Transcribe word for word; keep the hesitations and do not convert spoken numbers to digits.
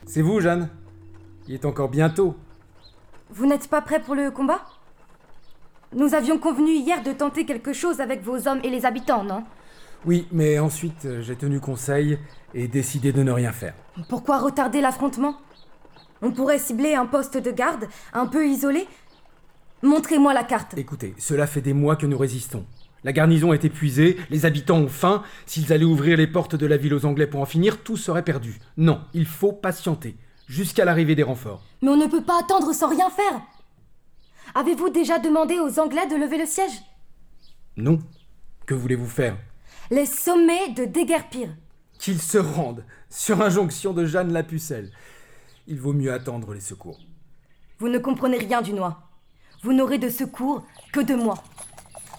C'est vous, Jeanne? Il est encore bien tôt. Vous n'êtes pas prêt pour le combat? Nous avions convenu hier de tenter quelque chose avec vos hommes et les habitants, non? Oui, mais ensuite, euh, j'ai tenu conseil et décidé de ne rien faire. Pourquoi retarder l'affrontement? On pourrait cibler un poste de garde, un peu isolé. Montrez-moi la carte. Écoutez, cela fait des mois que nous résistons. La garnison est épuisée, les habitants ont faim. S'ils allaient ouvrir les portes de la ville aux Anglais pour en finir, tout serait perdu. Non, il faut patienter, jusqu'à l'arrivée des renforts. Mais on ne peut pas attendre sans rien faire. Avez-vous déjà demandé aux Anglais de lever le siège? Non. Que voulez-vous faire? Les sommets de déguerpir. Qu'ils se rendent, sur injonction de Jeanne la Pucelle. Il vaut mieux attendre les secours. Vous ne comprenez rien, Dunois. Vous n'aurez de secours que de moi.